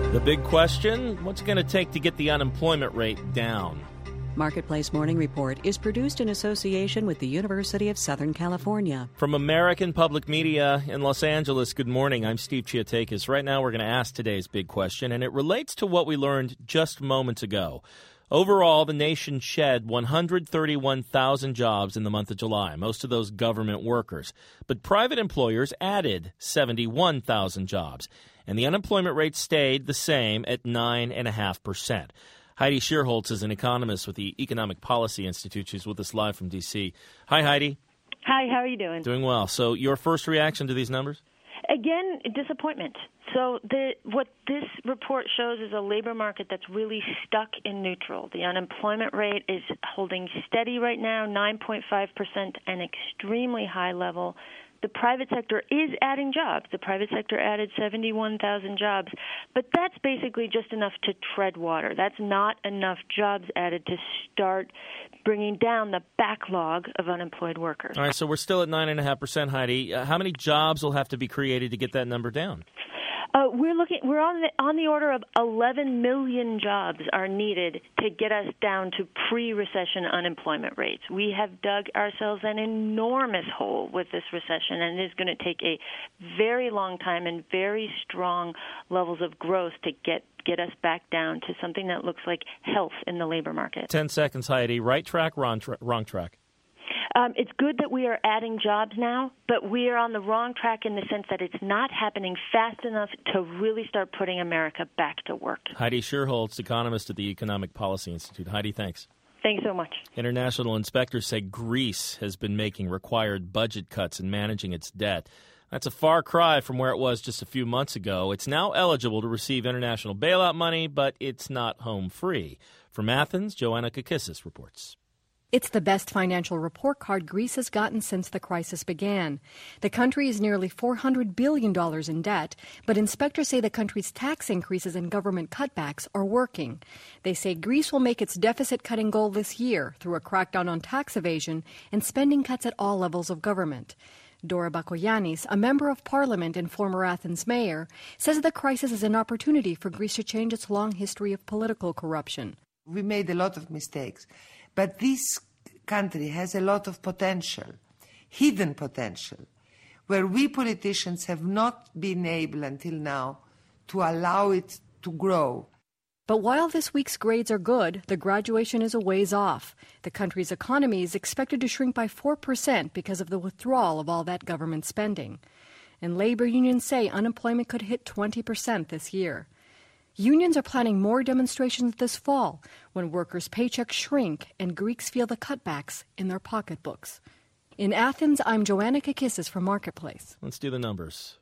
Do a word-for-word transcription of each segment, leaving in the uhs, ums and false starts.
The big question, what's it going to take to get the unemployment rate down? Marketplace Morning Report is produced in association with the University of Southern California. From American Public Media in Los Angeles, good morning. I'm Steve Chiatakis. Right now we're going to ask today's big question, and it relates to what we learned just moments ago. Overall, the nation shed one hundred thirty-one thousand jobs in the month of July, most of those government workers. But private employers added seventy-one thousand jobs, and the unemployment rate stayed the same at nine point five percent. Heidi Shierholz is an economist with the Economic Policy Institute. She's with us live from D C. Hi, Heidi. Hi, how are you doing? Doing well. So your first reaction to these numbers? Again, disappointment. So the, what this report shows is a labor market that's really stuck in neutral. The unemployment rate is holding steady right now, nine point five percent, an extremely high level. The private sector is adding jobs. The private sector added seventy-one thousand jobs, but that's basically just enough to tread water. That's not enough jobs added to start bringing down the backlog of unemployed workers. All right, so we're still at nine point five percent, Heidi. Uh, how many jobs will have to be created to get that number down? Uh, we're looking. We're on the on the order of eleven million jobs are needed to get us down to pre-recession unemployment rates. We have dug ourselves an enormous hole with this recession, and it is going to take a very long time and very strong levels of growth to get get us back down to something that looks like health in the labor market. Ten seconds, Heidi. Right track, wrong, tra- wrong track? Um, it's good that we are adding jobs now, but we are on the wrong track in the sense that it's not happening fast enough to really start putting America back to work. Heidi Shierholz, economist at the Economic Policy Institute. Heidi, thanks. Thanks so much. International inspectors say Greece has been making required budget cuts and managing its debt. That's a far cry from where it was just a few months ago. It's now eligible to receive international bailout money, but it's not home free. From Athens, Joanna Kakissis reports. It's the best financial report card Greece has gotten since the crisis began. The country is nearly four hundred billion dollars in debt, but inspectors say the country's tax increases and government cutbacks are working. They say Greece will make its deficit-cutting goal this year through a crackdown on tax evasion and spending cuts at all levels of government. Dora Bakoyannis, a member of parliament and former Athens mayor, says the crisis is an opportunity for Greece to change its long history of political corruption. We made a lot of mistakes. But this country has a lot of potential, hidden potential, where we politicians have not been able until now to allow it to grow. But while this week's grades are good, the graduation is a ways off. The country's economy is expected to shrink by four percent because of the withdrawal of all that government spending. And labor unions say unemployment could hit twenty percent this year. Unions are planning more demonstrations this fall when workers' paychecks shrink and Greeks feel the cutbacks in their pocketbooks. In Athens, I'm Joanna Kakissis for Marketplace. Let's do the numbers.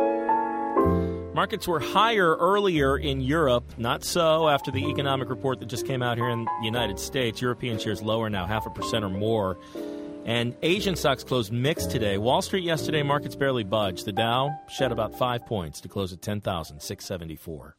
Markets were higher earlier in Europe. Not so after the economic report that just came out here in the United States. European shares lower now, half a percent or more. And Asian stocks closed mixed today. Wall Street yesterday, markets barely budged. The Dow shed about five points to close at ten thousand six hundred seventy-four.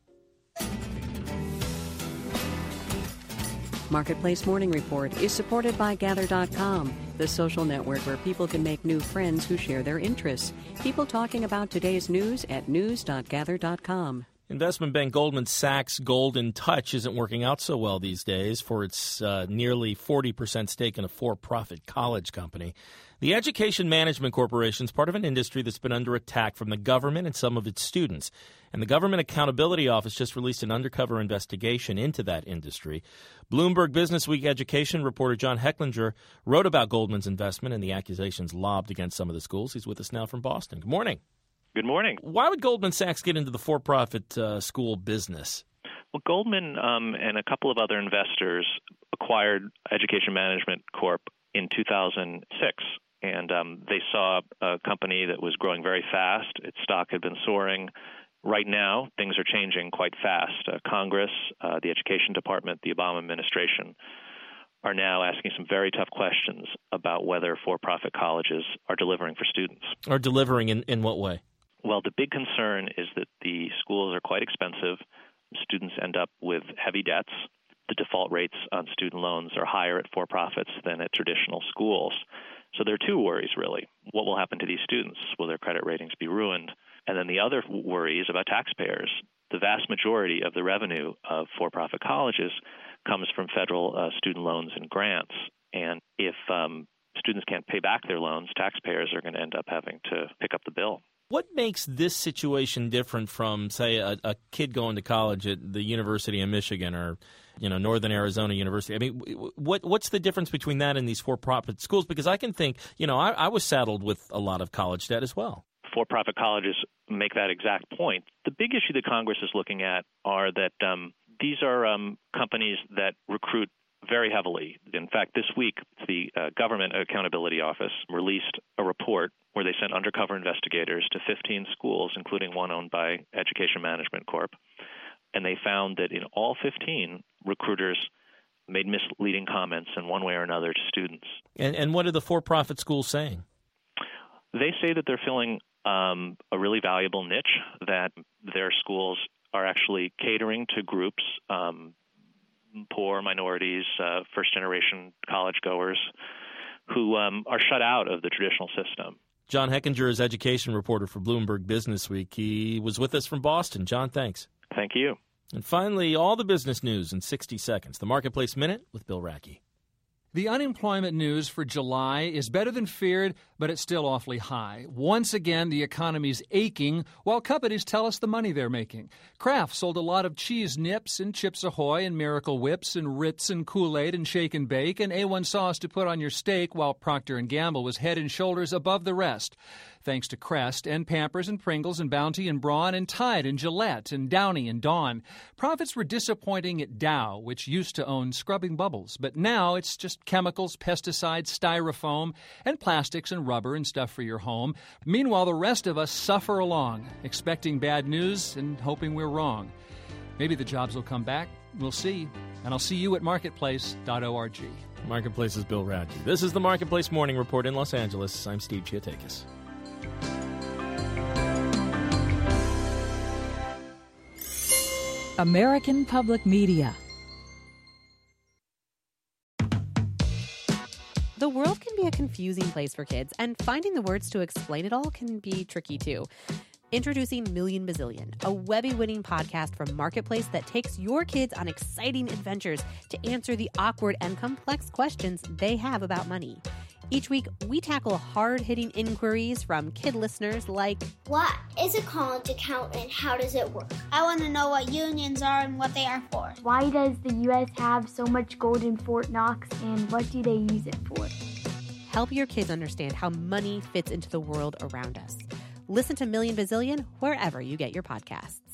Marketplace Morning Report is supported by Gather dot com, the social network where people can make new friends who share their interests. People talking about today's news at news dot gather dot com. Investment bank Goldman Sachs' Golden Touch isn't working out so well these days for its uh, nearly forty percent stake in a for-profit college company. The Education Management Corporation is part of an industry that's been under attack from the government and some of its students. And the Government Accountability Office just released an undercover investigation into that industry. Bloomberg Businessweek education reporter John Hecklinger wrote about Goldman's investment and the accusations lobbed against some of the schools. He's with us now from Boston. Good morning. Good morning. Why would Goldman Sachs get into the for-profit uh, school business? Well, Goldman um, and a couple of other investors acquired Education Management Corp in two thousand six. And um, they saw a company that was growing very fast. Its stock had been soaring. Right now, things are changing quite fast. Uh, Congress, uh, the Education Department, the Obama administration are now asking some very tough questions about whether for-profit colleges are delivering for students. Are delivering in, in what way? Well, the big concern is that the schools are quite expensive. Students end up with heavy debts. The default rates on student loans are higher at for-profits than at traditional schools. So there are two worries, really. What will happen to these students? Will their credit ratings be ruined? And then the other worry is about taxpayers. the vast majority of the revenue of for-profit colleges comes from federal uh, student loans and grants. And if um, students can't pay back their loans, taxpayers are going to end up having to pick up the bill. What makes this situation different from, say, a, a kid going to college at the University of Michigan or, you know, Northern Arizona University? I mean, what what's the difference between that and these for-profit schools? Because I can think, you know, I, I was saddled with a lot of college debt as well. For-profit colleges make that exact point. The big issue that Congress is looking at are that um, these are um, companies that recruit very heavily. In fact, this week, the uh, Government Accountability Office released a report where they sent undercover investigators to fifteen schools, including one owned by Education Management Corp. And they found that in all fifteen, recruiters made misleading comments in one way or another to students. And, and what are the for-profit schools saying? They say that they're filling um, a really valuable niche, that their schools are actually catering to groups, um, poor, minorities, uh, first-generation college-goers, who um, are shut out of the traditional system. John Heckinger is education reporter for Bloomberg Business Week. He was with us from Boston. John, thanks. Thank you. And finally, all the business news in sixty seconds. The Marketplace Minute with Bill Rackey. The unemployment news for July is better than feared, but it's still awfully high. Once again, the economy's aching, while companies tell us the money they're making. Kraft sold a lot of cheese nips and Chips Ahoy and Miracle Whips and Ritz and Kool-Aid and Shake and Bake and A one sauce to put on your steak, while Procter and Gamble was head and shoulders above the rest. Thanks to Crest and Pampers and Pringles and Bounty and Braun and Tide and Gillette and Downy and Dawn. Profits were disappointing at Dow, which used to own Scrubbing Bubbles, but now it's just chemicals, pesticides, styrofoam, and plastics and rubber and stuff for your home. Meanwhile, the rest of us suffer along, expecting bad news and hoping we're wrong. Maybe the jobs will come back. We'll see. And I'll see you at marketplace dot org. Marketplace is Bill Radke. This is the Marketplace Morning Report in Los Angeles. I'm Steve Chiatakis. American Public Media. The world can be a confusing place for kids, and finding the words to explain it all can be tricky too. Introducing Million Bazillion, a Webby-winning podcast from Marketplace that takes your kids on exciting adventures to answer the awkward and complex questions they have about money. Each week, we tackle hard-hitting inquiries from kid listeners like, what is a college account and how does it work? I want to know what unions are and what they are for. Why does the U S have so much gold in Fort Knox and what do they use it for? Help your kids understand how money fits into the world around us. Listen to Million Bazillion wherever you get your podcasts.